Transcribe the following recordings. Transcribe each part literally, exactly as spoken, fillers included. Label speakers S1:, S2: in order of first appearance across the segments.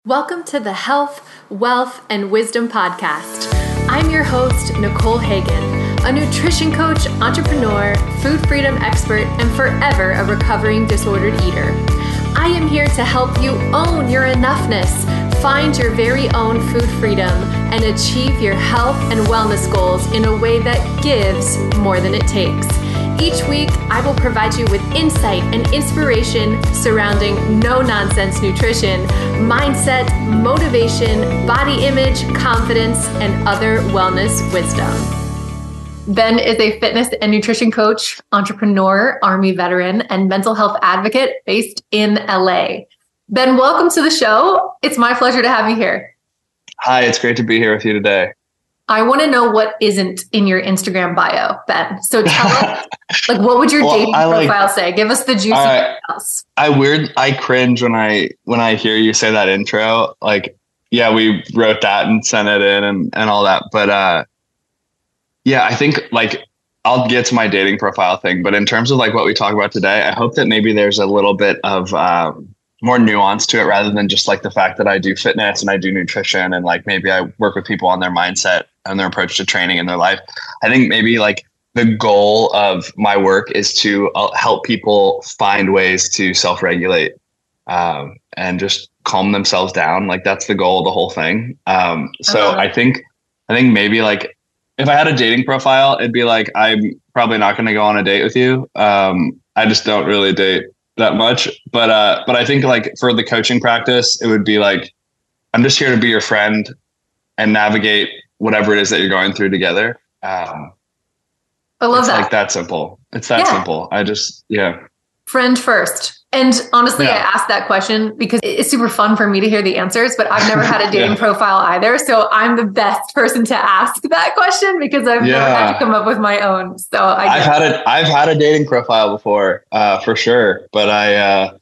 S1: Welcome to the Health, Wealth, and Wisdom Podcast. I'm your host, Nicole Hagan, a nutrition coach, entrepreneur, food freedom expert, and forever a recovering disordered eater. I am here to help you own your enoughness, find your very own food freedom, and achieve your health and wellness goals in a way that gives more than it takes. Each week, I will provide you with insight and inspiration surrounding no-nonsense nutrition, mindset, motivation, body image, confidence, and other wellness wisdom. Ben is a fitness and nutrition coach, entrepreneur, Army veteran, and mental health advocate based in L A. Ben, welcome to the show. It's my pleasure to have you here.
S2: Hi, it's great to be here with you today.
S1: I want to know what isn't in your Instagram bio, Ben. So tell us, like, what would your well, dating I profile like, say? Give us the juicy
S2: uh,
S1: details.
S2: I weird, I cringe when I when I hear you say that intro. Like, yeah, we wrote that and sent it in and, and all that. But uh, yeah, I think like I'll get to my dating profile thing. But in terms of like what we talk about today, I hope that maybe there's a little bit of um, more nuance to it rather than just like the fact that I do fitness and I do nutrition and like maybe I work with people on their mindset and their approach to training in their life. I think maybe like the goal of my work is to uh, help people find ways to self-regulate um, and just calm themselves down. Like that's the goal of the whole thing. Um, so uh-huh. I think, I think maybe like if I had a dating profile, it'd be like, I'm probably not going to go on a date with you. Um, I just don't really date that much, but, uh, but I think like for the coaching practice, it would be like, I'm just here to be your friend and navigate whatever it is that you're going through together. Um,
S1: I love
S2: it's
S1: that.
S2: Like that simple. It's that
S1: yeah.
S2: simple. I just, yeah.
S1: Friend first. And honestly, yeah. I asked that question because it's super fun for me to hear the answers, but I've never had a dating yeah. profile either. So I'm the best person to ask that question because I've yeah. never had to come up with my own. So I
S2: I've had a, I've had a dating profile before, uh, for sure. But I, uh,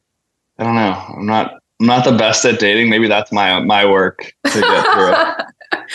S2: I don't know. I'm not, I'm not the best at dating. Maybe that's my, my work to get through it.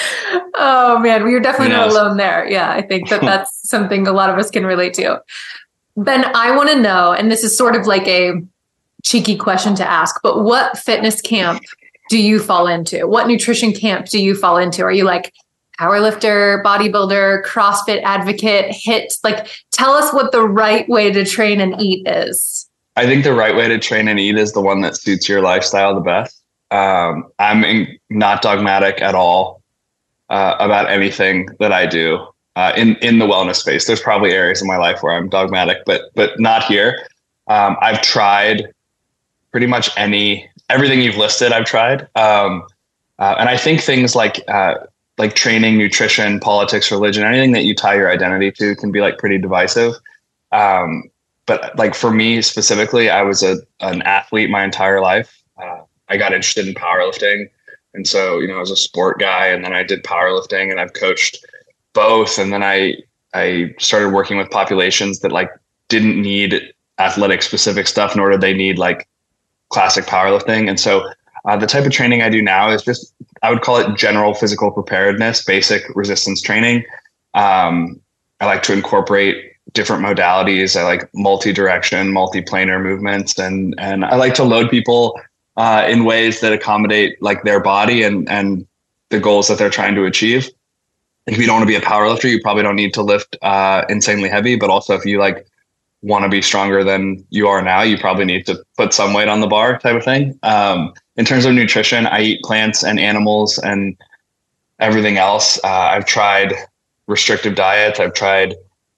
S1: Oh man, we are definitely not alone there. Yeah, I think that that's something a lot of us can relate to. Ben, I want to know, and this is sort of like a cheeky question to ask, but what fitness camp do you fall into? What nutrition camp do you fall into? Are you like powerlifter, bodybuilder, CrossFit advocate, HIIT? Like, tell us what the right way to train and eat is.
S2: I think the right way to train and eat is the one that suits your lifestyle the best. Um, I'm in, not dogmatic at all uh, about anything that I do uh, in in the wellness space. There's probably areas in my life where I'm dogmatic, but but not here. Um, I've tried pretty much any everything you've listed. I've tried, um, uh, and I think things like uh, like training, nutrition, politics, religion, anything that you tie your identity to can be like pretty divisive. Um, but like for me specifically, I was a an athlete my entire life. Uh, I got interested in powerlifting. And so, you know, I was a sport guy and then I did powerlifting and I've coached both. And then I, I started working with populations that like didn't need athletic specific stuff, nor did they need like classic powerlifting. And so uh, the type of training I do now is just, I would call it general physical preparedness, basic resistance training. Um, I like to incorporate different modalities. I like multi-direction, multi-planar movements, and, and I like to load people Uh, in ways that accommodate like their body and, and the goals that they're trying to achieve. If you don't want to be a power lifter, you probably don't need to lift uh, insanely heavy, but also if you like want to be stronger than you are now, you probably need to put some weight on the bar type of thing. Um, in terms of nutrition, I eat plants and animals and everything else. Uh, I've tried restrictive diets. I've tried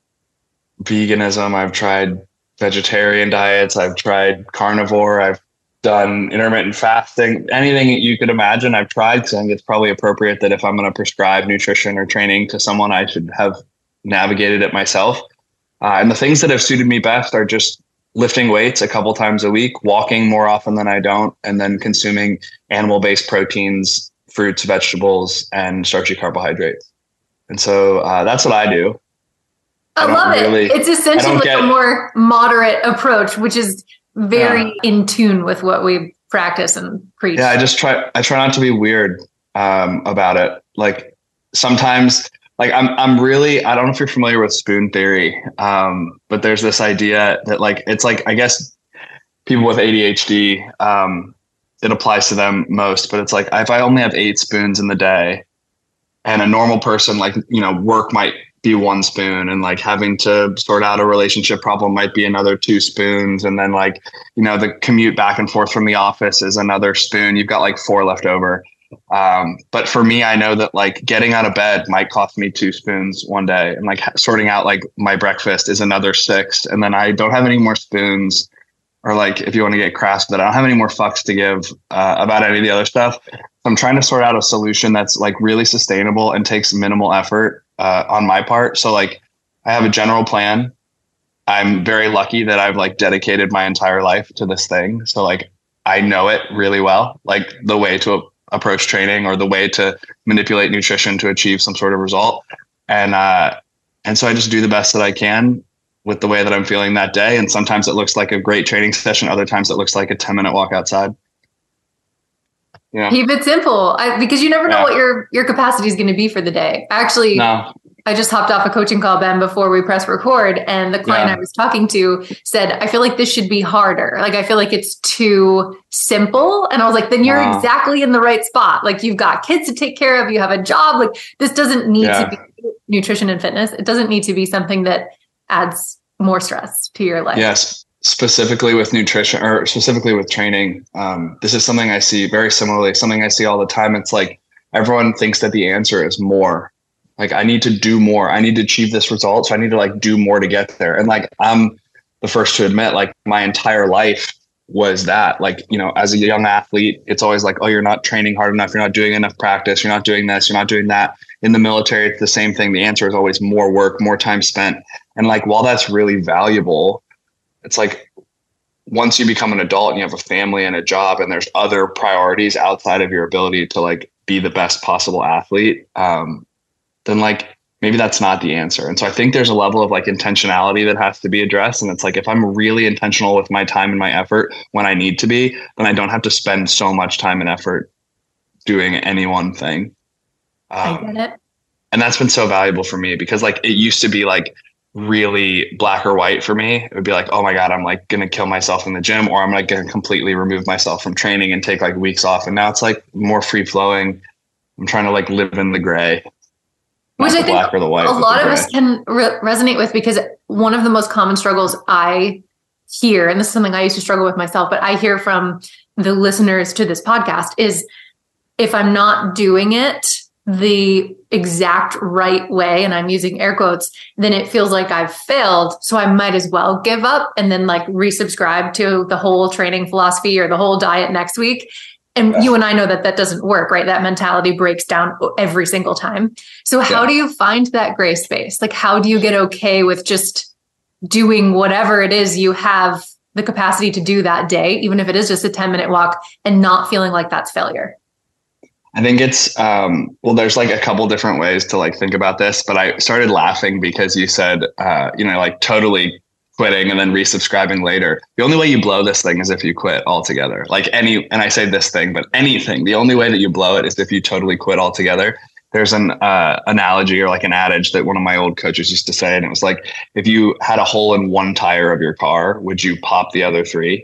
S2: veganism. I've tried vegetarian diets. I've tried carnivore. I've done intermittent fasting, anything that you could imagine. I've tried. So I think it's probably appropriate that if I'm going to prescribe nutrition or training to someone, I should have navigated it myself. Uh, and the things that have suited me best are just lifting weights a couple times a week, walking more often than I don't, and then consuming animal-based proteins, fruits, vegetables, and starchy carbohydrates. And so uh, that's what I do.
S1: I, I love really, it. It's essentially like get, a more moderate approach, which is very yeah. in tune with what we practice and preach.
S2: Yeah, I just try, I try not to be weird um, about it. Like sometimes, like I'm, I'm really, I don't know if you're familiar with spoon theory, um, but there's this idea that like, it's like, I guess people with A D H D, um, it applies to them most, but it's like, if I only have eight spoons in the day and a normal person, like, you know, work might be one spoon, and like having to sort out a relationship problem might be another two spoons. And then like, you know, the commute back and forth from the office is another spoon. You've got like four left over. Um, but for me, I know that like getting out of bed might cost me two spoons one day, and like sorting out like my breakfast is another six. And then I don't have any more spoons, or like, if you want to get crass, that I don't have any more fucks to give uh, about any of the other stuff. I'm trying to sort out a solution that's like really sustainable and takes minimal effort uh, on my part. So like, I have a general plan. I'm very lucky that I've like dedicated my entire life to this thing. So like, I know it really well, like the way to approach training or the way to manipulate nutrition to achieve some sort of result. And, uh, and so I just do the best that I can with the way that I'm feeling that day. And sometimes it looks like a great training session. Other times it looks like a ten minute walk outside.
S1: Yeah. Keep it simple, I, because you never know yeah. what your, your capacity is going to be for the day. Actually, no. I just hopped off a coaching call, Ben, before we press record. And the client yeah. I was talking to said, I feel like this should be harder. Like, I feel like it's too simple. And I was like, then you're wow. exactly in the right spot. Like, you've got kids to take care of. You have a job. Like, this doesn't need yeah. to be nutrition and fitness. It doesn't need to be something that adds more stress to your life.
S2: Yes. Specifically with nutrition, or specifically with training. Um, this is something I see very similarly, something I see all the time. It's like, everyone thinks that the answer is more. Like, I need to do more. I need to achieve this result. So I need to like do more to get there. And like, I'm the first to admit, like, my entire life was that. Like, you know, as a young athlete, it's always like, oh, you're not training hard enough. You're not doing enough practice. You're not doing this. You're not doing that. In the military, it's the same thing. The answer is always more work, more time spent. And like, while that's really valuable, it's like, once you become an adult and you have a family and a job and there's other priorities outside of your ability to like be the best possible athlete, um, then like, maybe that's not the answer. And so I think there's a level of like intentionality that has to be addressed. And it's like, if I'm really intentional with my time and my effort when I need to be, then I don't have to spend so much time and effort doing any one thing. Um,
S1: I get it.
S2: And that's been so valuable for me, because like, it used to be like really black or white for me. It would be like, oh my God, I'm like going to kill myself in the gym, or I'm like going to completely remove myself from training and take like weeks off. And now it's like more free flowing. I'm trying to like live in the gray.
S1: Which I think a lot of us can re- resonate with, because one of the most common struggles I hear, and this is something I used to struggle with myself, but I hear from the listeners to this podcast, is if I'm not doing it the exact right way, and I'm using air quotes, then it feels like I've failed. So I might as well give up and then like resubscribe to the whole training philosophy or the whole diet next week. And yeah. you and I know that that doesn't work, right? That mentality breaks down every single time. So how yeah. do you find that gray space? Like, how do you get okay with just doing whatever it is you have the capacity to do that day, even if it is just a ten minute walk, and not feeling like that's failure?
S2: I think it's, um, well, there's like a couple different ways to like think about this, but I started laughing because you said, uh, you know, like totally quitting and then resubscribing later. The only way you blow this thing is if you quit altogether. Like any, and I say this thing, but anything, the only way that you blow it is if you totally quit altogether. There's an uh, analogy, or like an adage that one of my old coaches used to say. And it was like, if you had a hole in one tire of your car, would you pop the other three?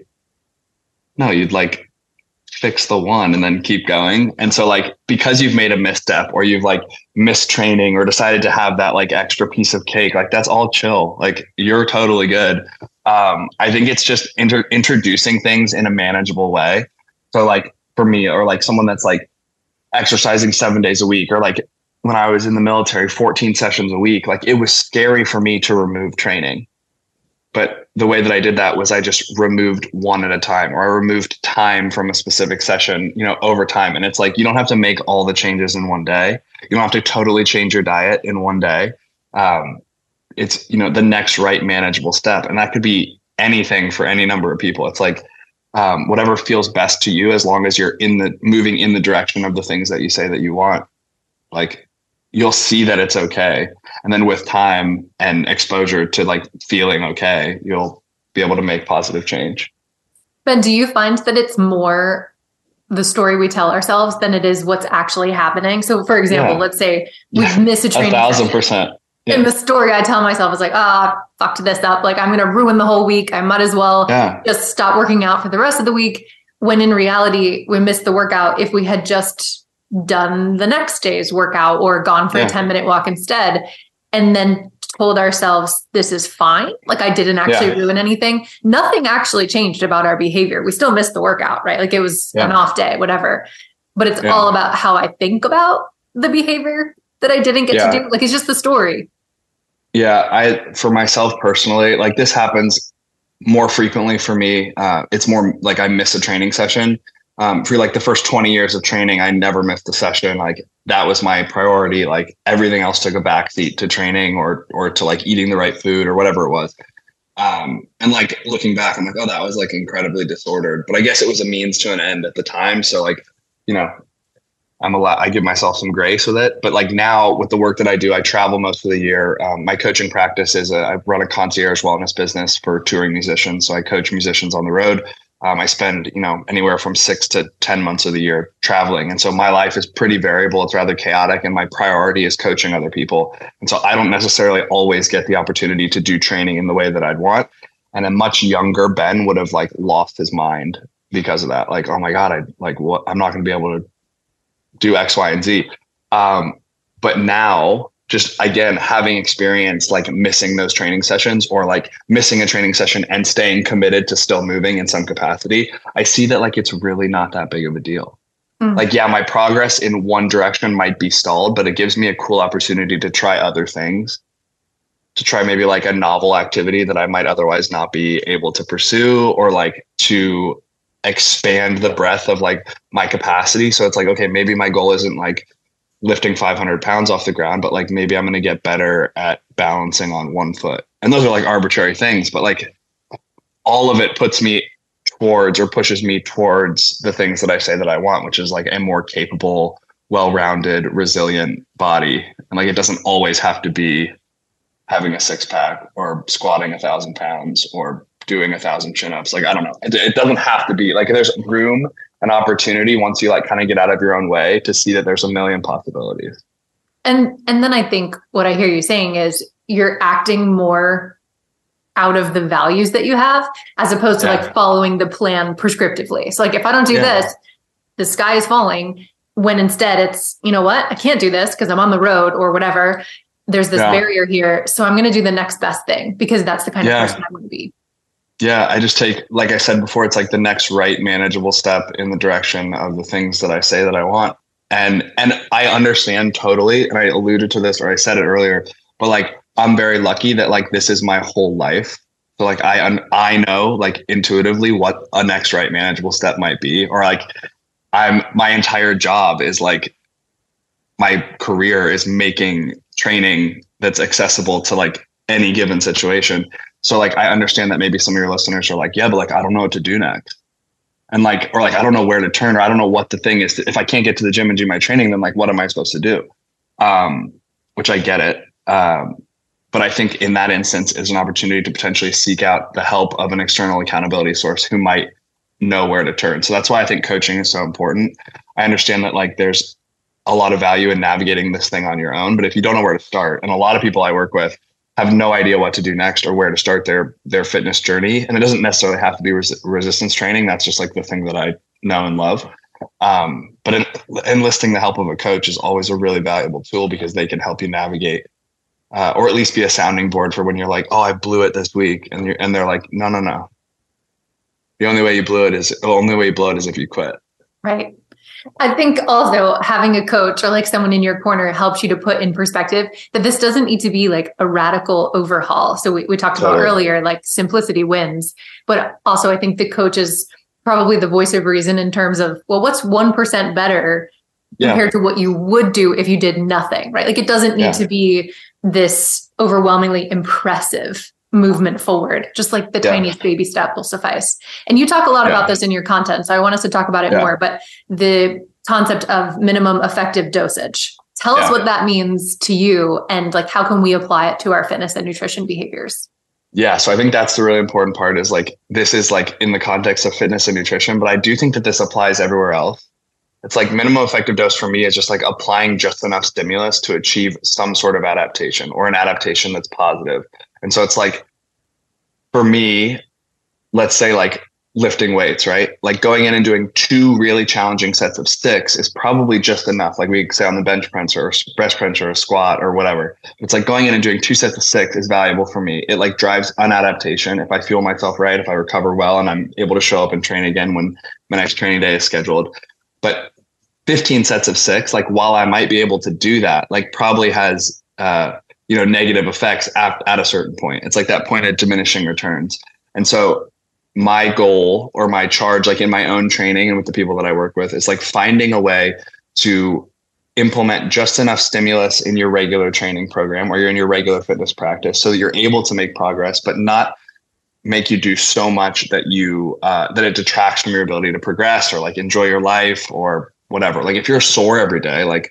S2: No, you'd like fix the one and then keep going. And so like, because you've made a misstep, or you've like missed training, or decided to have that like extra piece of cake, like that's all chill. Like, you're totally good. Um, I think it's just inter- introducing things in a manageable way. So like for me, or like someone that's like exercising seven days a week, or like when I was in the military, fourteen sessions a week, like it was scary for me to remove training. But the way that I did that was I just removed one at a time, or I removed time from a specific session, you know, over time. And it's like, you don't have to make all the changes in one day. You don't have to totally change your diet in one day. Um, it's, you know, the next right manageable step. And that could be anything for any number of people. It's like, um, whatever feels best to you, as long as you're in the moving in the direction of the things that you say that you want, like, you'll see that it's okay. And then with time and exposure to like feeling okay, you'll be able to make positive change.
S1: Ben, do you find that it's more the story we tell ourselves than it is what's actually happening? So for example, yeah. let's say we miss a training
S2: a thousand percent.
S1: Yeah. And the story I tell myself is like, ah, oh, fucked this up. Like, I'm going to ruin the whole week. I might as well yeah. just stop working out for the rest of the week. when in reality, we missed the workout if we had just done the next day's workout or gone for yeah. a ten minute walk instead, and then told ourselves this is fine. Like I didn't actually yeah. ruin anything. Nothing actually changed about our behavior. We still missed the workout, right? Like it was yeah. an off day, whatever. But it's yeah. all about how I think about the behavior that I didn't get yeah. to do. Like it's just the story.
S2: Yeah. I, for myself personally, like this happens more frequently for me. Uh, it's more like I miss a training session. Um, for like the first twenty years of training, I never missed a session. Like that was my priority. Like everything else took a backseat to training or, or to like eating the right food or whatever it was. Um, and like looking back, I'm like, oh, that was like incredibly disordered, but I guess it was a means to an end at the time. So like, you know, I'm a lot, I give myself some grace with it, but like now with the work that I do, I travel most of the year. Um, my coaching practice is a, I run a concierge wellness business for touring musicians. So I coach musicians on the road. Um, I spend, you know, anywhere from six to ten months of the year traveling. And so my life is pretty variable. It's rather chaotic. And my priority is coaching other people. And so I don't necessarily always get the opportunity to do training in the way that I'd want. And a much younger Ben would have like lost his mind because of that. Like, oh my God, I like what I'm not going to be able to do X, Y, and Z. Um, but now just again, having experienced like missing those training sessions or like missing a training session and staying committed to still moving in some capacity, I see that like, it's really not that big of a deal. Mm. Like, yeah, my progress in one direction might be stalled, but it gives me a cool opportunity to try other things, to try maybe like a novel activity that I might otherwise not be able to pursue, or like to expand the breadth of like my capacity. So it's like, okay, maybe my goal isn't like lifting five hundred pounds off the ground, but like maybe I'm going to get better at balancing on one foot. And those are like arbitrary things, but like all of it puts me towards or pushes me towards the things that I say that I want, which is like a more capable, well-rounded, resilient body. And like, it doesn't always have to be having a six pack or squatting a thousand pounds or doing a thousand chin-ups. Like, I don't know. It, it doesn't have to be like, there's room and opportunity once you like kind of get out of your own way to see that there's a million possibilities.
S1: And, and then I think what I hear you saying is you're acting more out of the values that you have, as opposed to yeah. like following the plan prescriptively. So like, if I don't do yeah. this, the sky is falling, when instead it's, you know what, I can't do this because I'm on the road or whatever. There's this yeah. barrier here. So I'm going to do the next best thing because that's the kind yeah. of person I want to be.
S2: Yeah. I just take, like I said before, it's like the next right manageable step in the direction of the things that I say that I want. And, and I understand totally. And I alluded to this, or I said it earlier, but like, I'm very lucky that like, this is my whole life. So like, I, I know like intuitively what a next right manageable step might be, or like I'm, my entire job is like, my career is making training that's accessible to like any given situation. So like, I understand that maybe some of your listeners are like, yeah, but like, I don't know what to do next. And like, or like, I don't know where to turn, or I don't know what the thing is. If I can't get to the gym and do my training, then like, what am I supposed to do? Um, which I get it. Um, but I think in that instance is an opportunity to potentially seek out the help of an external accountability source who might know where to turn. So that's why I think coaching is so important. I understand that like, there's a lot of value in navigating this thing on your own, but if you don't know where to start, and a lot of people I work with have no idea what to do next or where to start their their fitness journey. And it doesn't necessarily have to be res- resistance training. That's just like the thing that I know and love. Um, but in, enlisting the help of a coach is always a really valuable tool because they can help you navigate, uh, or at least be a sounding board for when you're like, oh, I blew it this week. And you're, and they're like, no, no, no. The only way you blew it is the only way you blow it is if you quit.
S1: Right. I think also having a coach or like someone in your corner helps you to put in perspective that this doesn't need to be like a radical overhaul. So we, we talked totally. about earlier, like simplicity wins, but also I think the coach is probably the voice of reason in terms of, well, what's one percent better yeah. compared to what you would do if you did nothing, right? Like it doesn't need yeah. to be this overwhelmingly impressive movement forward. Just like the yeah. tiniest baby step will suffice. And you talk a lot yeah. about this in your content. So I want us to talk about it yeah. more, but the concept of minimum effective dosage, tell yeah. us what that means to you and like, how can we apply it to our fitness and nutrition behaviors?
S2: Yeah. So I think that's the really important part is like, this is like in the context of fitness and nutrition, but I do think that this applies everywhere else. It's like minimum effective dose for me is just like applying just enough stimulus to achieve some sort of adaptation or an adaptation that's positive. And so it's like, for me, let's say like lifting weights, right? Like going in and doing two really challenging sets of six is probably just enough. Like we say on the bench press or breast press or a squat or whatever. It's like going in and doing two sets of six is valuable for me. It like drives an adaptation. If I feel myself right, if I recover well and I'm able to show up and train again when my next training day is scheduled. But fifteen sets of six, like while I might be able to do that, like probably has, uh, you know, negative effects at, at a certain point. It's like that point of diminishing returns. And so my goal or my charge, like in my own training and with the people that I work with, is like finding a way to implement just enough stimulus in your regular training program or you're in your regular fitness practice so that you're able to make progress, but not make you do so much that you, uh, that it detracts from your ability to progress or like enjoy your life or whatever. Like if you're sore every day, like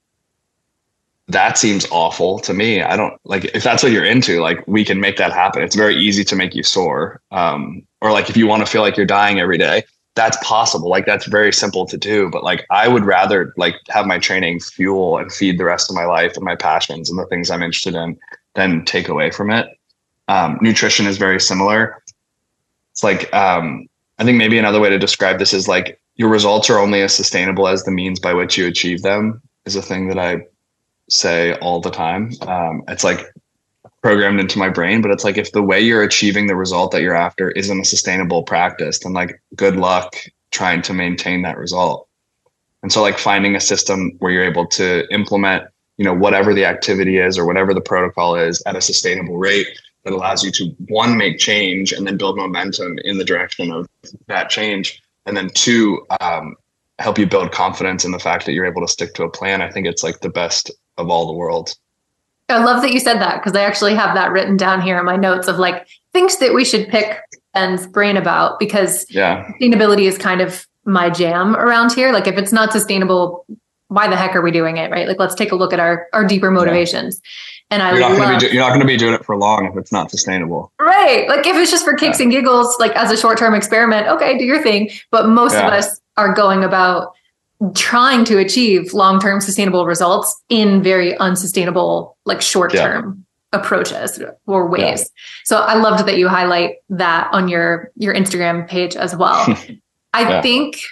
S2: that seems awful to me. I don't like, if that's what you're into, like we can make that happen. It's very easy to make you sore. Um, or like if you want to feel like you're dying every day, that's possible. Like that's very simple to do. But like I would rather like have my training fuel and feed the rest of my life and my passions and the things I'm interested in than take away from it. Um, nutrition is very similar. It's like, um, I think maybe another way to describe this is like your results are only as sustainable as the means by which you achieve them is a thing that I say all the time. Um, it's like programmed into my brain, but it's like, if the way you're achieving the result that you're after isn't a sustainable practice, then like good luck trying to maintain that result. And so like finding a system where you're able to implement, you know, whatever the activity is or whatever the protocol is at a sustainable rate that allows you to one, make change and then build momentum in the direction of that change. And then two, um, help you build confidence in the fact that you're able to stick to a plan. I think it's like the best of all the worlds.
S1: I love that you said that because I actually have that written down here in my notes of like things that we should pick Ben's brain about, because
S2: yeah,
S1: sustainability is kind of my jam around here. Like if it's not sustainable, why the heck are we doing it? Right? Like let's take a look at our, our deeper motivations. Yeah. And I
S2: you're not
S1: love,
S2: gonna be do, you're not going to be doing it for long if it's not sustainable.
S1: Right. Like if it's just for kicks yeah. and giggles, like as a short-term experiment, okay, do your thing. But most yeah. of us are going about trying to achieve long-term sustainable results in very unsustainable, like short-term yeah. approaches or ways. Yeah. So I loved that you highlight that on your, your Instagram page as well. I yeah. think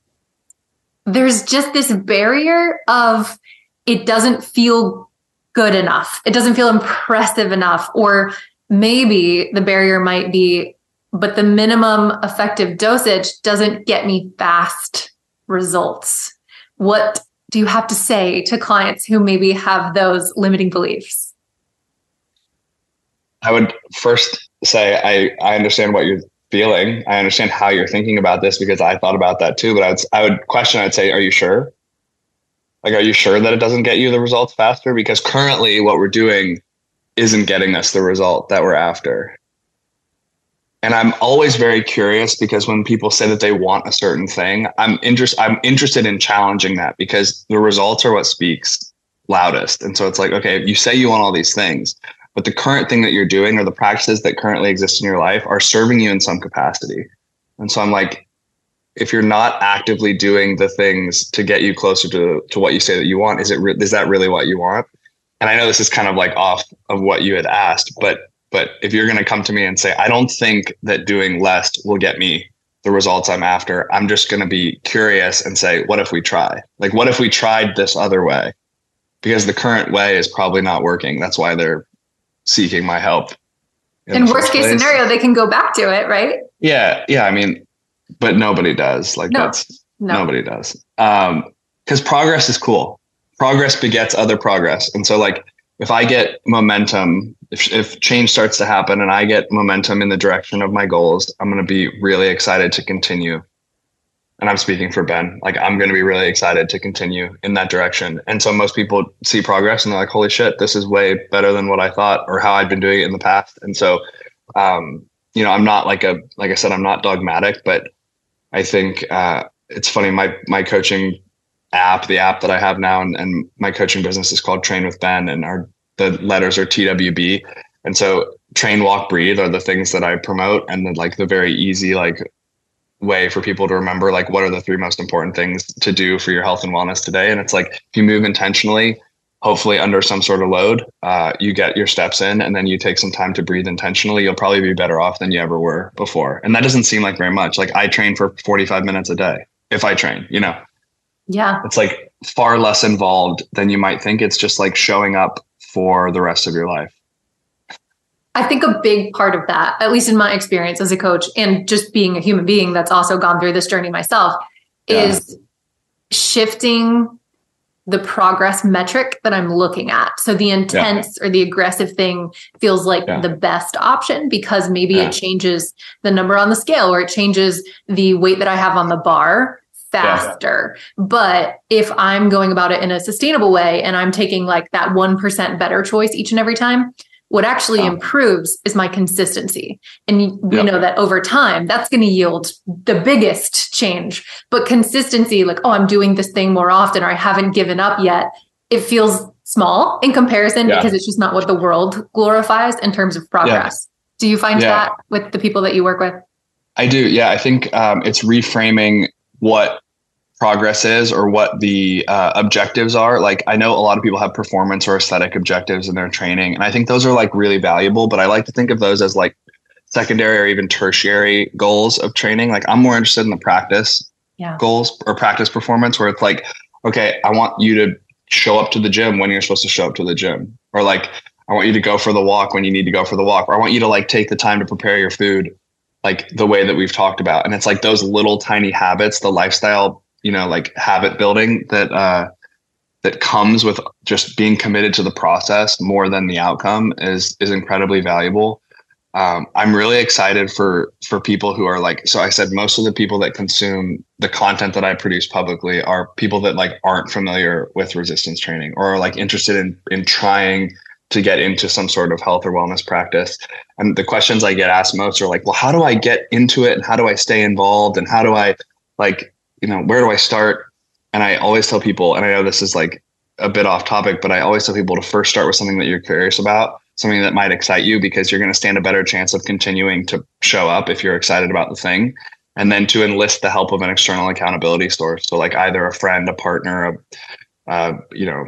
S1: there's just this barrier of it doesn't feel good enough. It doesn't feel impressive enough, or maybe the barrier might be, but the minimum effective dosage doesn't get me fast results. What do you have to say to clients who maybe have those limiting beliefs?
S2: I would first say, I, I understand what you're feeling. I understand how you're thinking about this because I thought about that too, but I would, I would question, I'd say, are you sure? Like, are you sure that it doesn't get you the results faster? Because currently what we're doing isn't getting us the result that we're after. And I'm always very curious because when people say that they want a certain thing, I'm interest, I'm interested in challenging that because the results are what speaks loudest. And so it's like, okay, you say you want all these things, but the current thing that you're doing or the practices that currently exist in your life are serving you in some capacity. And so I'm like, if you're not actively doing the things to get you closer to, to what you say that you want, is it, re- is that really what you want? And I know this is kind of like off of what you had asked, but But if you're going to come to me and say, I don't think that doing less will get me the results I'm after, I'm just going to be curious and say, what if we try? Like, what if we tried this other way? Because the current way is probably not working. That's why they're seeking my help.
S1: In, in worst case place. scenario, they can go back to it, right?
S2: Yeah. Yeah. I mean, but nobody does. Like no, that's no. nobody does. Um, because progress is cool. Progress begets other progress. And so like, if I get momentum, if, if change starts to happen and I get momentum in the direction of my goals, I'm going to be really excited to continue. And I'm speaking for Ben, like I'm going to be really excited to continue in that direction. And so most people see progress and they're like, holy shit, this is way better than what I thought or how I'd been doing it in the past. And so, um, you know, I'm not like a, like I said, I'm not dogmatic, but I think uh, it's funny. My, my coaching app, the app that I have now, and, and my coaching business is called Train with Ben, and our the letters are T W B. And so train, walk, breathe are the things that I promote, and then like the very easy like way for people to remember like what are the three most important things to do for your health and wellness today. And it's like if you move intentionally, hopefully under some sort of load, uh, you get your steps in, and then you take some time to breathe intentionally, you'll probably be better off than you ever were before. And that doesn't seem like very much. Like I train for forty-five minutes a day. If I train, you know,
S1: yeah,
S2: it's like far less involved than you might think. It's just like showing up for the rest of your life.
S1: I think a big part of that, at least in my experience as a coach and just being a human being that's also gone through this journey myself, yeah. is shifting the progress metric that I'm looking at. So the intense yeah. or the aggressive thing feels like yeah. the best option because maybe yeah. it changes the number on the scale or it changes the weight that I have on the bar faster. Yeah. But if I'm going about it in a sustainable way and I'm taking like that one percent better choice each and every time, what actually wow. improves is my consistency. And we yep. know that over time, that's going to yield the biggest change. But consistency, like, oh, I'm doing this thing more often, or I haven't given up yet, it feels small in comparison yeah. because it's just not what the world glorifies in terms of progress. Yeah. Do you find yeah. that with the people that you work with?
S2: I do. Yeah, I think um, it's reframing what progress is or what the uh, objectives are. Like I know a lot of people have performance or aesthetic objectives in their training. And I think those are like really valuable, but I like to think of those as like secondary or even tertiary goals of training. Like I'm more interested in the practice yeah. goals or practice performance where it's like, okay, I want you to show up to the gym when you're supposed to show up to the gym. Or like, I want you to go for the walk when you need to go for the walk. Or I want you to like take the time to prepare your food like the way that we've talked about. And it's like those little tiny habits, the lifestyle you know, like habit building that, uh, that comes with just being committed to the process more than the outcome is, is incredibly valuable. Um, I'm really excited for, for people who are like, so I said, most of the people that consume the content that I produce publicly are people that like aren't familiar with resistance training or are like interested in, in trying to get into some sort of health or wellness practice. And the questions I get asked most are like, well, how do I get into it? And how do I stay involved? And how do I like, you know, where do I start? And I always tell people, and I know this is like a bit off topic, but I always tell people to first start with something that you're curious about, something that might excite you, because you're going to stand a better chance of continuing to show up if you're excited about the thing. And then to enlist the help of an external accountability source. So like either a friend, a partner, a, uh, you know,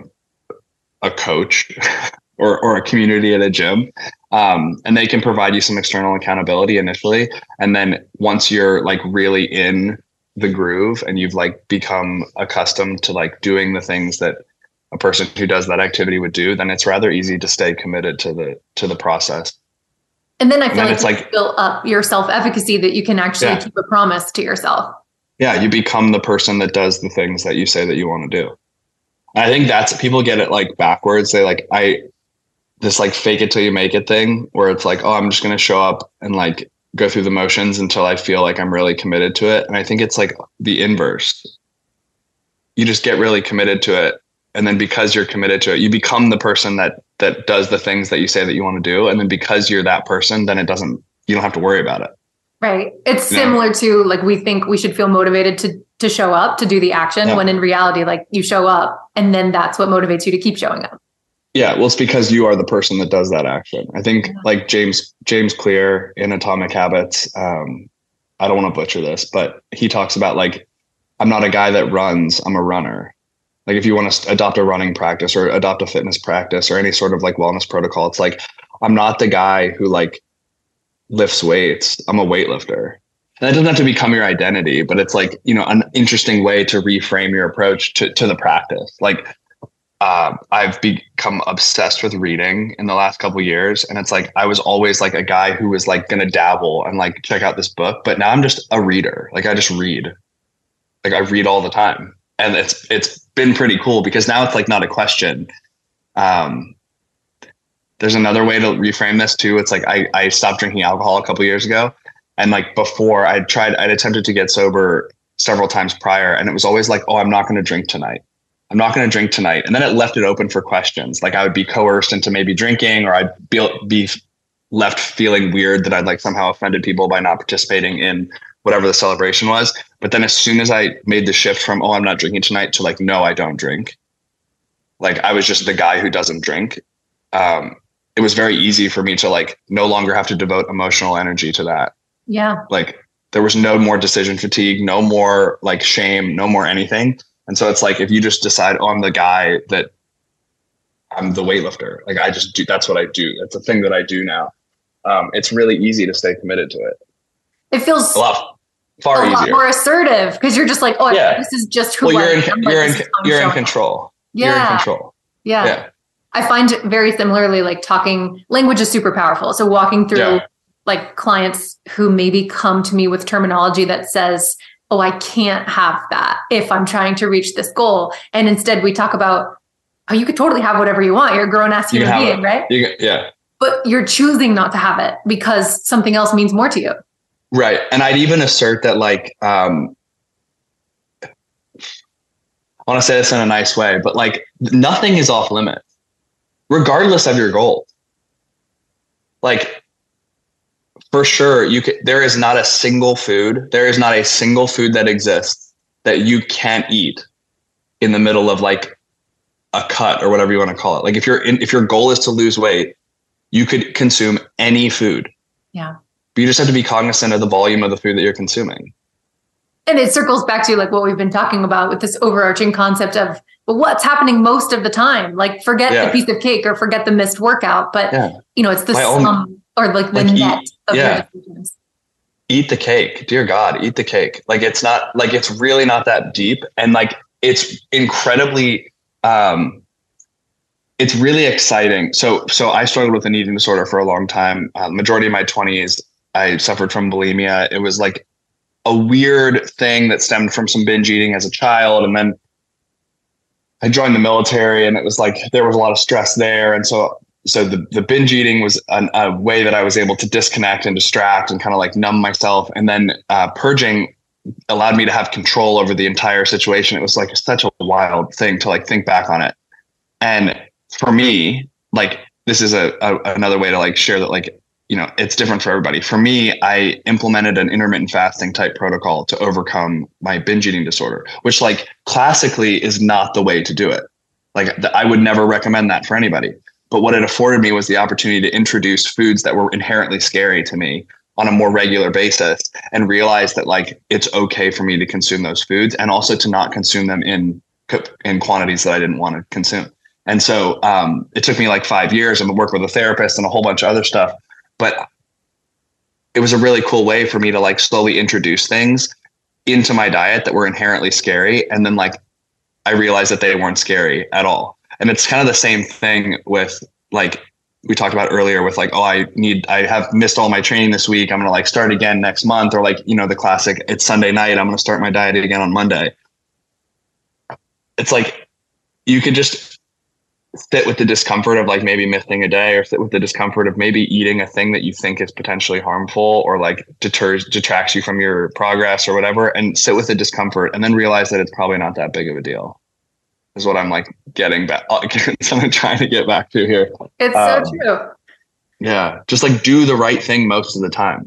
S2: a coach or, or a community at a gym. Um, and they can provide you some external accountability initially. And then once you're like really in the groove and you've like become accustomed to like doing the things that a person who does that activity would do, then it's rather easy to stay committed to the to the process.
S1: And then I feel then like it's like build up your self-efficacy that you can actually yeah. keep a promise to yourself.
S2: Yeah, you become the person that does the things that you say that you want to do. And I think that's, people get it like backwards. They like I this like fake it till you make it thing where it's like, oh, I'm just going to show up and like go through the motions until I feel like I'm really committed to it. And I think it's like the inverse. You just get really committed to it. And then because you're committed to it, you become the person that, that does the things that you say that you want to do. And then because you're that person, then it doesn't, you don't have to worry about it.
S1: Right. It's you similar know? to like, we think we should feel motivated to, to show up, to do the action yeah. when in reality, like you show up and then that's what motivates you to keep showing up.
S2: Yeah, well, it's because you are the person that does that action. I think like James James Clear in Atomic Habits, um, I don't want to butcher this, but he talks about like, I'm not a guy that runs, I'm a runner. Like if you want to adopt a running practice or adopt a fitness practice or any sort of like wellness protocol, it's like, I'm not the guy who like lifts weights, I'm a weightlifter. And that doesn't have to become your identity, but it's like, you know, an interesting way to reframe your approach to, to the practice. Like, Uh, I've become obsessed with reading in the last couple of years. And it's like, I was always like a guy who was like going to dabble and like check out this book, but now I'm just a reader. Like I just read, like I read all the time. And it's, it's been pretty cool because now it's like not a question. Um, there's another way to reframe this too. It's like, I, I stopped drinking alcohol a couple of years ago. And like before I tried, I'd attempted to get sober several times prior. And it was always like, oh, I'm not going to drink tonight. I'm not going to drink tonight. And then it left it open for questions. Like I would be coerced into maybe drinking, or I'd be, be left feeling weird that I'd like somehow offended people by not participating in whatever the celebration was. But then as soon as I made the shift from, oh, I'm not drinking tonight to like, no, I don't drink. Like I was just the guy who doesn't drink. Um, it was very easy for me to like no longer have to devote emotional energy to that.
S1: Yeah.
S2: Like there was no more decision fatigue, no more like shame, no more anything. And so it's like, if you just decide, oh, I'm the guy that I'm the weightlifter. Like I just do, that's what I do. That's a thing that I do now. Um, it's really easy to stay committed to it.
S1: It feels
S2: a lot, far
S1: a lot
S2: easier.
S1: more assertive because you're just like, oh, yeah. this is just who
S2: well, you're
S1: I
S2: in,
S1: am.
S2: You're
S1: like,
S2: in, you're in control.
S1: Yeah.
S2: You're in control.
S1: Yeah. yeah. I find very similarly, like talking language is super powerful. So walking through yeah. like clients who maybe come to me with terminology that says, oh, I can't have that if I'm trying to reach this goal. And instead we talk about, oh, you could totally have whatever you want. You're a grown ass human being, right?
S2: You can, yeah.
S1: But you're choosing not to have it because something else means more to you.
S2: Right. And I'd even assert that, like, um, I want to say this in a nice way, but like nothing is off limits, regardless of your goal. Like, for sure, you can, there is not a single food, there is not a single food that exists that you can't eat in the middle of like a cut or whatever you want to call it. Like if you're in, if your goal is to lose weight, you could consume any food.
S1: Yeah.
S2: But you just have to be cognizant of the volume of the food that you're consuming.
S1: And it circles back to like what we've been talking about with this overarching concept of, but what's happening most of the time? Like forget yeah. the piece of cake or forget the missed workout, but yeah. you know, it's the sum own, or like the like net eat, of
S2: yeah.
S1: your decisions.
S2: Eat the cake. Dear God, eat the cake. Like it's not like, it's really not that deep. And like, it's incredibly, um, it's really exciting. So, so I struggled with an eating disorder for a long time. Uh, majority of my twenties, I suffered from bulimia. It was like a weird thing that stemmed from some binge eating as a child. And then I joined the military and it was like, there was a lot of stress there. And so, so the, the binge eating was an, a way that I was able to disconnect and distract and kind of like numb myself. And then uh, purging allowed me to have control over the entire situation. It was like such a wild thing to like think back on it. And for me, like, this is a, a another way to like share that, like, you know, it's different for everybody. For me, I implemented an intermittent fasting type protocol to overcome my binge eating disorder, which like classically is not the way to do it. Like the, I would never recommend that for anybody. But what it afforded me was the opportunity to introduce foods that were inherently scary to me on a more regular basis and realize that like, it's okay for me to consume those foods and also to not consume them in, in quantities that I didn't want to consume. And so um, it took me like five years and work with a therapist and a whole bunch of other stuff. But it was a really cool way for me to like slowly introduce things into my diet that were inherently scary. And then like, I realized that they weren't scary at all. And it's kind of the same thing with like, we talked about earlier with like, oh, I need, I have missed all my training this week. I'm going to like start again next month. Or like, you know, the classic, it's Sunday night, I'm going to start my diet again on Monday. It's like, you could just sit with the discomfort of like maybe missing a day, or sit with the discomfort of maybe eating a thing that you think is potentially harmful or like deters, detracts you from your progress or whatever, and sit with the discomfort and then realize that it's probably not that big of a deal is what I'm like getting back, something trying to get back to here.
S1: It's um, so true.
S2: Yeah. Just like do the right thing most of the time.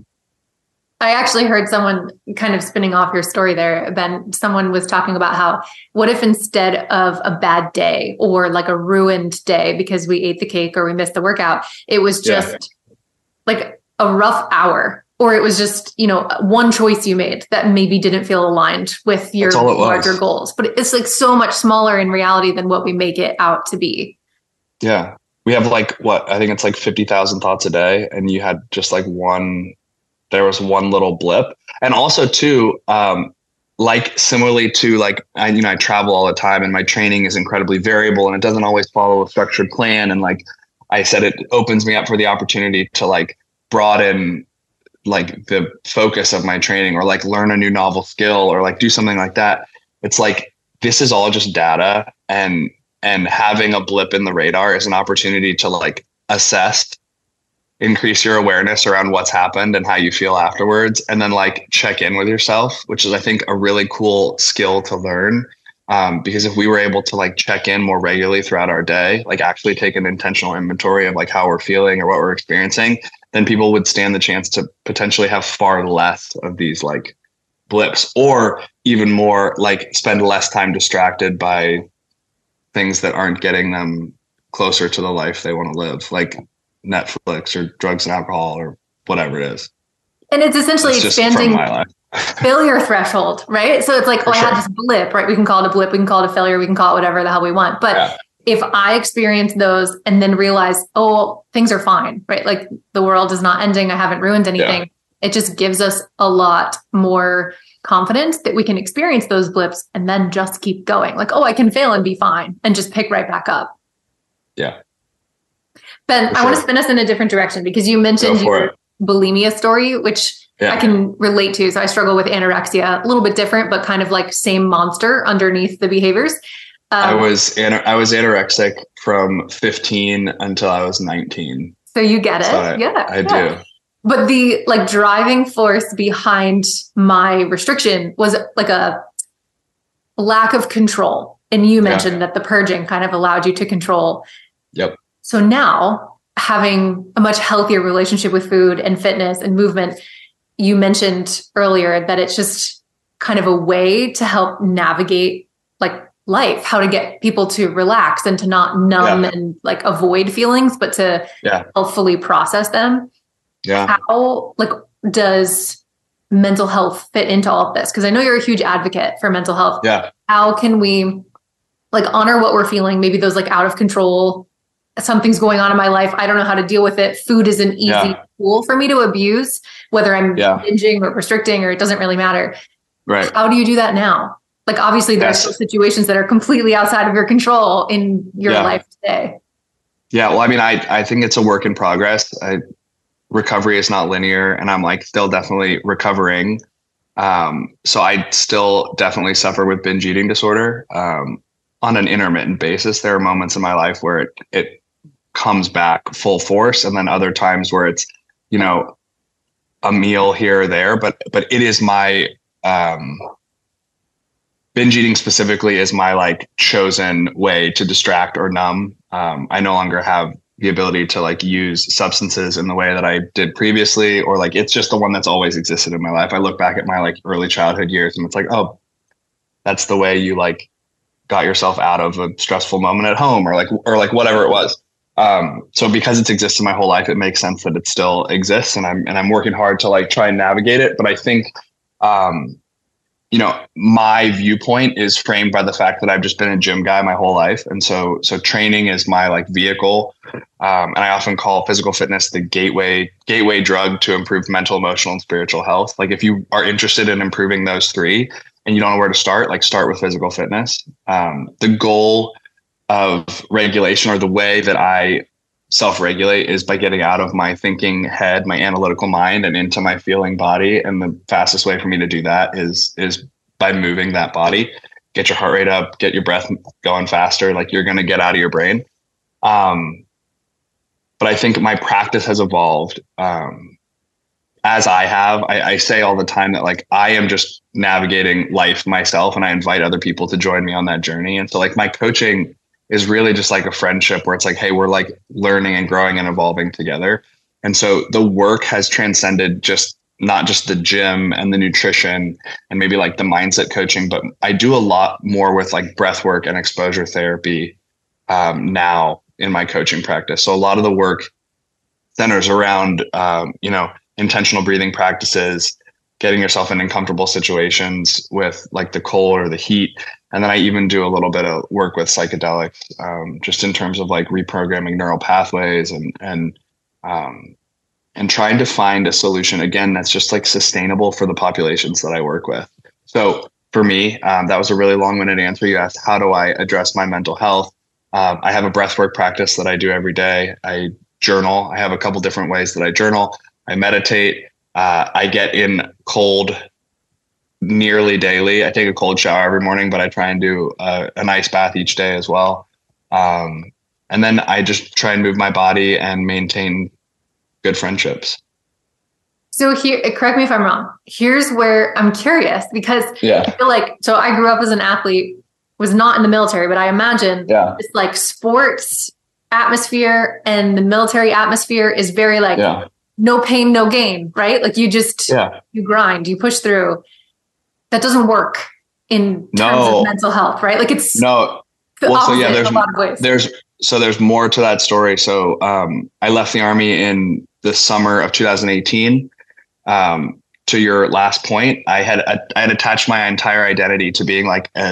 S1: I actually heard someone kind of spinning off your story there, Ben. Someone was talking about how, what if instead of a bad day or like a ruined day because we ate the cake or we missed the workout, it was just yeah. like a rough hour, or it was just, you know, one choice you made that maybe didn't feel aligned with your larger goals. But it's like so much smaller in reality than what we make it out to be.
S2: Yeah. We have like, what, I think it's like fifty thousand thoughts a day. And you had just like one there was one little blip. And also too, um, like similarly to like, I, you know, I travel all the time and my training is incredibly variable and it doesn't always follow a structured plan. And like I said, it opens me up for the opportunity to like broaden like the focus of my training or like learn a new novel skill or like do something like that. It's like, this is all just data, and, and having a blip in the radar is an opportunity to like assess, increase your awareness around what's happened and how you feel afterwards. And then like check in with yourself, which is, I think, a really cool skill to learn. Um, because if we were able to like check in more regularly throughout our day, like actually take an intentional inventory of like how we're feeling or what we're experiencing, then people would stand the chance to potentially have far less of these like blips, or even more like spend less time distracted by things that aren't getting them closer to the life they want to live. Like Netflix or drugs and alcohol or whatever it is.
S1: And it's essentially it's expanding failure threshold, right? So it's like, For oh, sure. I had this blip, right? We can call it a blip. We can call it a failure. We can call it whatever the hell we want. But yeah. if I experience those and then realize, oh, things are fine, right? Like the world is not ending. I haven't ruined anything. Yeah. It just gives us a lot more confidence that we can experience those blips and then just keep going. Like, oh, I can fail and be fine and just pick right back up.
S2: Yeah.
S1: Ben,
S2: For
S1: I
S2: sure.
S1: want to spin us in a different direction because you mentioned your
S2: it.
S1: bulimia story, which
S2: yeah.
S1: I can relate to. So I struggle with anorexia, a little bit different, but kind of like same monster underneath the behaviors.
S2: Um, I was I was anorexic from fifteen until I was nineteen.
S1: So you get it.
S2: So I,
S1: yeah.
S2: I
S1: yeah.
S2: do.
S1: But the like driving force behind my restriction was like a lack of control. And you mentioned yeah. that the purging kind of allowed you to control.
S2: Yep.
S1: So now having a much healthier relationship with food and fitness and movement, you mentioned earlier that it's just kind of a way to help navigate like life, how to get people to relax and to not numb yeah. and like avoid feelings, but to
S2: yeah.
S1: healthfully process them.
S2: Yeah.
S1: How like does mental health fit into all of this? Because I know you're a huge advocate for mental health.
S2: Yeah.
S1: How can we like honor what we're feeling? Maybe those like out of control, something's going on in my life. I don't know how to deal with it. Food is an easy yeah. tool for me to abuse, whether I'm yeah. binging or restricting, or it doesn't really matter.
S2: Right.
S1: How do you do that now? Like, obviously there's yes. situations that are completely outside of your control in your
S2: yeah.
S1: life today.
S2: Yeah. Well, I mean, I, I think it's a work in progress. I, recovery is not linear, and I'm like still definitely recovering. Um, so I still definitely suffer with binge eating disorder um, on an intermittent basis. There are moments in my life where it, it comes back full force, and then other times where it's, you know, a meal here or there, but, but it is my, um, binge eating specifically is my like chosen way to distract or numb. Um, I no longer have the ability to like use substances in the way that I did previously, or like, it's just the one that's always existed in my life. I look back at my like early childhood years and it's like, oh, that's the way you like got yourself out of a stressful moment at home, or like, or like whatever it was. Um, so because it's existed my whole life, it makes sense that it still exists, and I'm, and I'm working hard to like try and navigate it. But I think, um, you know, my viewpoint is framed by the fact that I've just been a gym guy my whole life. And so, so training is my like vehicle. Um, and I often call physical fitness the gateway, gateway drug to improve mental, emotional, and spiritual health. Like if you are interested in improving those three and you don't know where to start, like start with physical fitness. Um, the goal of regulation, or the way that I self-regulate, is by getting out of my thinking head, my analytical mind, and into my feeling body. And the fastest way for me to do that is, is by moving that body. Get your heart rate up, get your breath going faster. Like you're going to get out of your brain. Um, but I think my practice has evolved. Um, as I have, I, I say all the time that like, I am just navigating life myself, and I invite other people to join me on that journey. And so like my coaching is really just like a friendship where it's like, hey, we're like learning and growing and evolving together. And so the work has transcended just not just the gym and the nutrition and maybe like the mindset coaching, but I do a lot more with like breath work and exposure therapy um, now in my coaching practice. So a lot of the work centers around, um, you know, intentional breathing practices, getting yourself in uncomfortable situations with like the cold or the heat. And then I even do a little bit of work with psychedelics, um, just in terms of like reprogramming neural pathways and, and, um, and trying to find a solution, again, that's just like sustainable for the populations that I work with. So for me, um, that was a really long-winded answer. You asked, how do I address my mental health? Um, I have a breathwork practice that I do every day. I journal. I have a couple different ways that I journal. I meditate. Uh, I get in cold nearly daily. I take a cold shower every morning, but I try and do a, an ice bath each day as well. Um, and then I just try and move my body and maintain good friendships.
S1: So here, correct me if I'm wrong. Here's where I'm curious, because
S2: yeah.
S1: I feel like, so I grew up as an athlete, was not in the military, but I imagine
S2: yeah.
S1: it's like sports atmosphere and the military atmosphere is very like,
S2: yeah.
S1: no pain, no gain, right? Like you just,
S2: yeah.
S1: you grind, you push through. That doesn't work in terms
S2: no.
S1: of mental health, right? Like it's
S2: no.
S1: the
S2: well,
S1: opposite
S2: so yeah, there's,
S1: in a lot of ways.
S2: There's, so there's more to that story. So um, I left the Army in the summer of two thousand eighteen. Um, to your last point, I had, I had attached my entire identity to being like a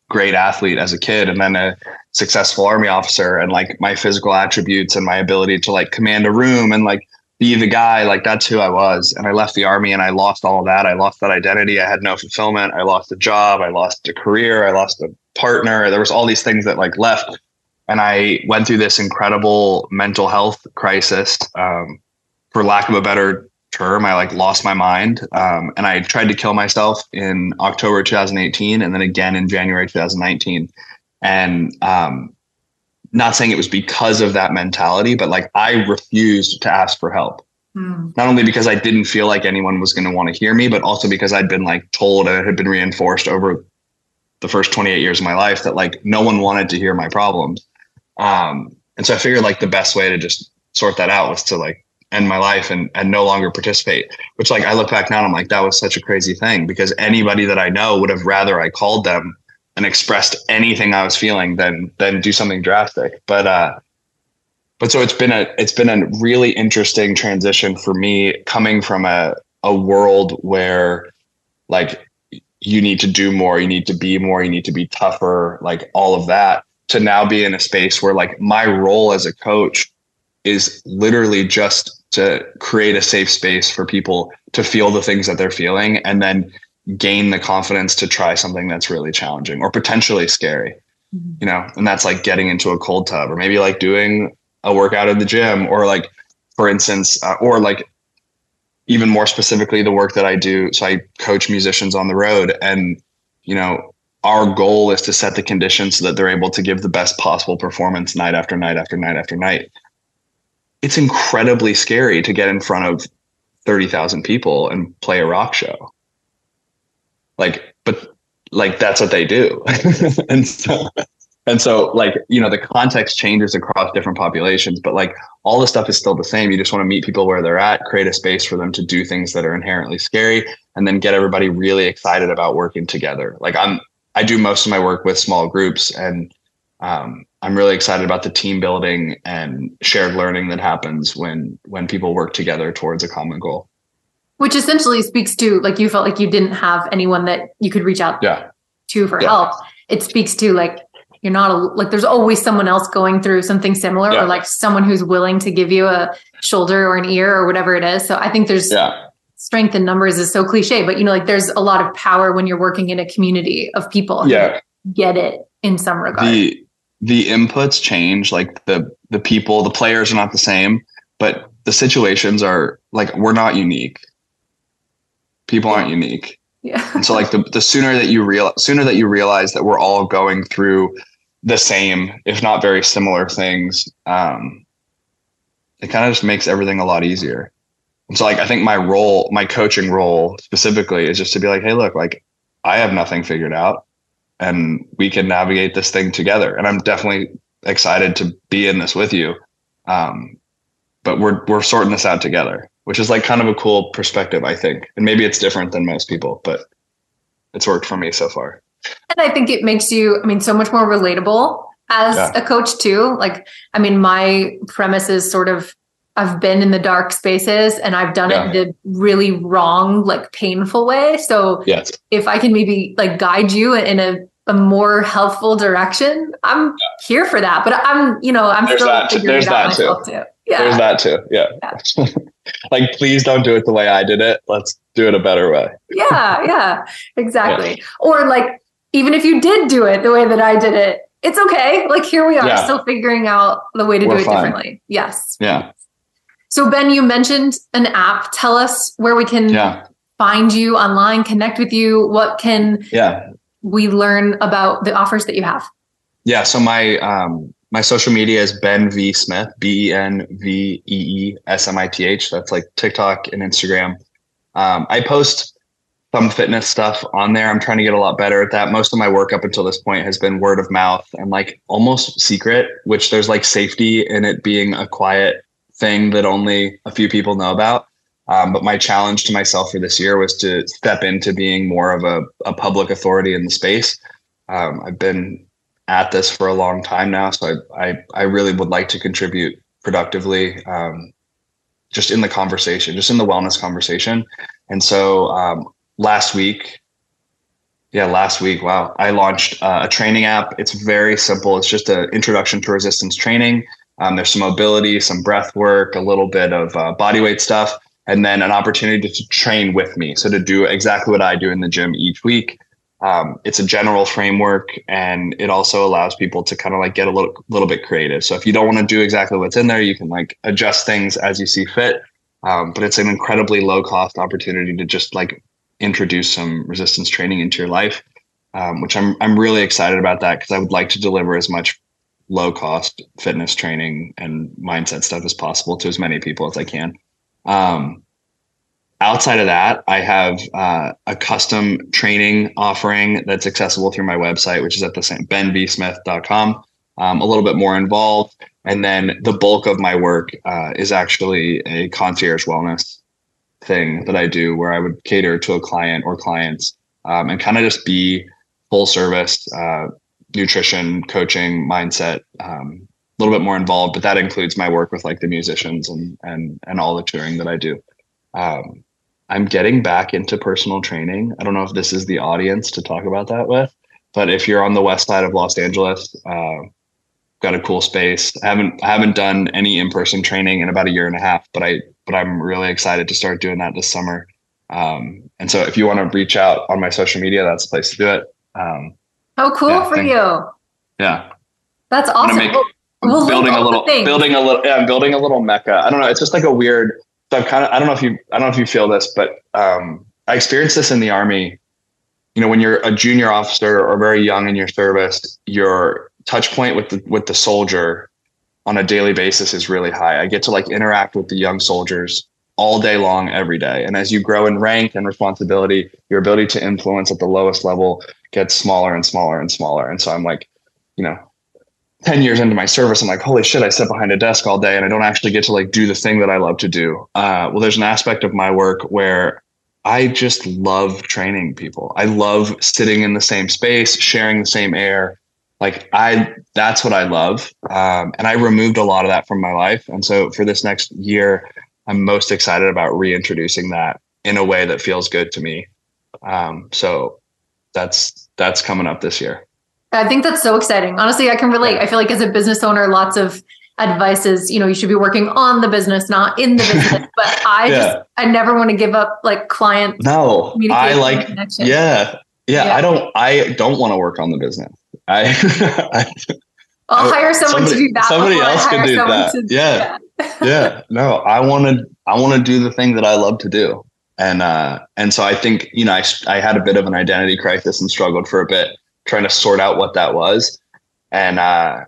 S2: great athlete as a kid and then a successful Army officer, and like my physical attributes and my ability to like command a room and like be the guy, like that's who I was. And I left the Army and I lost all of that. I lost that identity. I had no fulfillment. I lost a job. I lost a career. I lost a partner. There was all these things that like left. And I went through this incredible mental health crisis. Um, for lack of a better term, I like lost my mind. Um, and I tried to kill myself in October twenty eighteen and then again in January twenty nineteen. And um, not saying it was because of that mentality, but like I refused to ask for help. Mm. Not only because I didn't feel like anyone was going to want to hear me, but also because I'd been like told and it had been reinforced over the first twenty-eight years of my life that like no one wanted to hear my problems. Um, and so I figured like the best way to just sort that out was to like end my life and, and no longer participate, which like I look back now and I'm like, that was such a crazy thing, because anybody that I know would have rather I called them and expressed anything I was feeling than, than do something drastic. But, uh, but so it's been a, it's been a really interesting transition for me coming from a, a world where like you need to do more, you need to be more, you need to be tougher, like all of that, to now be in a space where like my role as a coach is literally just to create a safe space for people to feel the things that they're feeling and then gain the confidence to try something that's really challenging or potentially scary, mm-hmm. you know, and that's like getting into a cold tub or maybe like doing a workout in the gym or like, for instance, uh, or like even more specifically the work that I do. So I coach musicians on the road, and, you know, our goal is to set the conditions so that they're able to give the best possible performance night after night after night after night. It's incredibly scary to get in front of thirty thousand people and play a rock show. Like, but like, that's what they do. and so, and so like, you know, the context changes across different populations, but like all the stuff is still the same. You just want to meet people where they're at, create a space for them to do things that are inherently scary, and then get everybody really excited about working together. Like I'm, I do most of my work with small groups, and um, I'm really excited about the team building and shared learning that happens when, when people work together towards a common goal.
S1: Which essentially speaks to, like, you felt like you didn't have anyone that you could reach out
S2: yeah.
S1: to for
S2: yeah.
S1: help. It speaks to like, you're not a, like, there's always someone else going through something similar yeah. or like someone who's willing to give you a shoulder or an ear or whatever it is. So I think there's yeah. strength in numbers is so cliche, but you know, like there's a lot of power when you're working in a community of people who
S2: yeah.
S1: get it in some regard.
S2: The, the inputs change, like the, the people, the players are not the same, but the situations are like, we're not unique. People aren't unique.
S1: Yeah.
S2: And so like the, the sooner that you real sooner that you realize that we're all going through the same, if not very similar things, um, it kind of just makes everything a lot easier. And so like, I think my role, my coaching role specifically is just to be like, hey, look, like I have nothing figured out and we can navigate this thing together. And I'm definitely excited to be in this with you. Um, but we're, we're sorting this out together, which is like kind of a cool perspective, I think. And maybe it's different than most people, but it's worked for me so far.
S1: And I think it makes you, I mean, so much more relatable as yeah. a coach too. Like, I mean, my premise is sort of, I've been in the dark spaces and I've done yeah. it in a really wrong, like painful way. So
S2: yes.
S1: if I can maybe like guide you in a, a more helpful direction, I'm yeah. here for that. But I'm, you know, I'm
S2: there's
S1: still
S2: that,
S1: figuring
S2: there's
S1: it out
S2: that
S1: myself
S2: too.
S1: too. Yeah.
S2: There's that too. Yeah. yeah. Like, please don't do it the way I did it. Let's do it a better way.
S1: yeah. Yeah, exactly. Yeah. Or like, even if you did do it the way that I did it, it's okay. Like, here we are yeah. still figuring out the way to
S2: We're
S1: do it
S2: fine.
S1: differently. Yes.
S2: Yeah.
S1: So Ben, you mentioned an app. Tell us where we can
S2: yeah.
S1: find you online, connect with you. What can
S2: yeah.
S1: we learn about the offers that you have?
S2: Yeah. So my, um, my social media is Ben V Smith, B E N V E E S M I T H. That's like TikTok and Instagram. Um, I post some fitness stuff on there. I'm trying to get a lot better at that. Most of my work up until this point has been word of mouth and like almost secret, which there's like safety in it being a quiet thing that only a few people know about. Um, but my challenge to myself for this year was to step into being more of a, a public authority in the space. Um, I've been at this for a long time now. So I, I, I really would like to contribute productively, um, just in the conversation, just in the wellness conversation. And so, um, last week, Yeah, last week. Wow. I launched uh, a training app. It's very simple. It's just an introduction to resistance training. Um, there's some mobility, some breath work, a little bit of uh, body weight stuff, and then an opportunity to train with me. So to do exactly what I do in the gym each week. Um, it's a general framework, and it also allows people to kind of like get a little, little bit creative. So if you don't want to do exactly what's in there, you can like adjust things as you see fit. Um, but it's an incredibly low cost opportunity to just like introduce some resistance training into your life, um, which I'm I'm really excited about that because I would like to deliver as much low cost fitness training and mindset stuff as possible to as many people as I can. Um, outside of that, I have uh, a custom training offering that's accessible through my website, which is at the same ben v smith dot com. Um, a little bit more involved. And then the bulk of my work uh, is actually a concierge wellness thing that I do where I would cater to a client or clients um, and kind of just be full service uh, nutrition, coaching, mindset, um, a little bit more involved, but that includes my work with like the musicians and, and, and all the touring that I do. Um, I'm getting back into personal training. I don't know if this is the audience to talk about that with, but if you're on the west side of Los Angeles, uh, got a cool space. I haven't, I haven't done any in-person training in about a year and a half, but I, but I'm really excited to start doing that this summer. Um, and so if you want to reach out on my social media, that's the place to do it. Um,
S1: oh, cool yeah, for thank, you.
S2: Yeah.
S1: That's awesome.
S2: Make, we'll building a little, building a little, yeah, I'm building a little mecca. I don't know. It's just like a weird, so I've kind of, I don't know if you, I don't know if you feel this, but, um, I experienced this in the Army. You know, when you're a junior officer or very young in your service, your touch point with the, with the soldier on a daily basis is really high. I get to like interact with the young soldiers all day long, every day. And as you grow in rank and responsibility, your ability to influence at the lowest level gets smaller and smaller and smaller. And so I'm like, you know, ten years into my service, I'm like, holy shit, I sit behind a desk all day and I don't actually get to like do the thing that I love to do. Uh, well, there's an aspect of my work where I just love training people. I love sitting in the same space, sharing the same air. Like I, that's what I love. Um, and I removed a lot of that from my life. And so for this next year, I'm most excited about reintroducing that in a way that feels good to me. Um, so that's, that's coming up this year.
S1: I think that's so exciting. Honestly, I can relate. I feel like as a business owner, lots of advice is, you know, you should be working on the business, not in the business. But I yeah. just, I never want to give up like client.
S2: No, I like, yeah, yeah, yeah. I don't, I don't want to work on the business. I, I
S1: I'll hire someone somebody, to do that.
S2: Somebody else can do that. To, yeah. yeah. yeah. No, I want to, I want to do the thing that I love to do. And, uh, and so I think, you know, I, I had a bit of an identity crisis and struggled for a bit trying to sort out what that was. And, uh,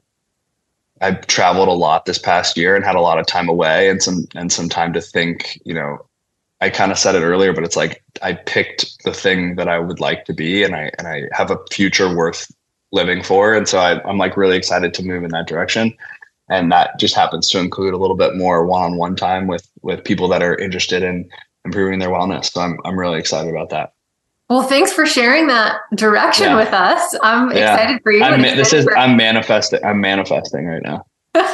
S2: I've traveled a lot this past year and had a lot of time away and some, and some time to think, you know, I kind of said it earlier, but it's like, I picked the thing that I would like to be, and I, and I have a future worth living for. And so I, I'm like really excited to move in that direction. And that just happens to include a little bit more one-on-one time with, with people that are interested in improving their wellness. So I'm, I'm really excited about that.
S1: Well, thanks for sharing that direction yeah. with us. I'm yeah. excited for you.
S2: I'm, this is, for- I'm manifesting. I'm manifesting right now.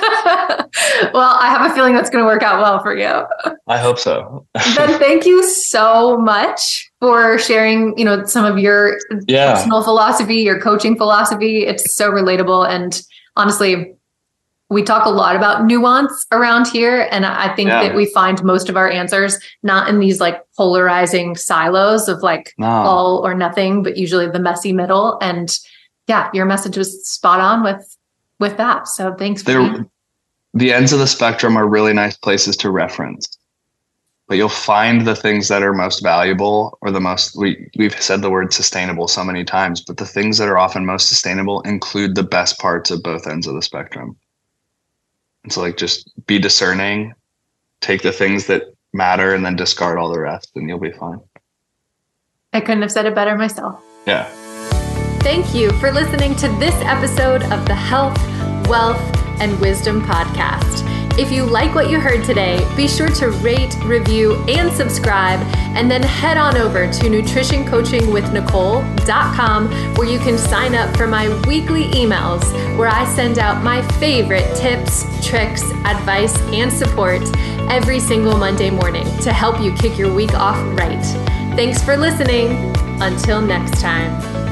S1: Well, I have a feeling that's going to work out well for you.
S2: I hope so.
S1: Ben, thank you so much for sharing, you know, some of your yeah. personal philosophy, your coaching philosophy. It's so relatable. And honestly, we talk a lot about nuance around here. And I think yeah. that we find most of our answers not in these like polarizing silos of like no. all or nothing, but usually the messy middle. And yeah, your message was spot on with, with that. So thanks for being-
S2: The ends of the spectrum are really nice places to reference, but you'll find the things that are most valuable or the most, we, we've said the word sustainable so many times, but the things that are often most sustainable include the best parts of both ends of the spectrum. And so like, just be discerning, take the things that matter and then discard all the rest and you'll be fine.
S1: I couldn't have said it better myself.
S2: Yeah.
S1: Thank you for listening to this episode of the Health, Wealth, and Wisdom Podcast. If you like what you heard today, be sure to rate, review, and subscribe, and then head on over to nutrition coaching with nicole dot com where you can sign up for my weekly emails where I send out my favorite tips, tricks, advice, and support every single Monday morning to help you kick your week off right. Thanks for listening. Until next time.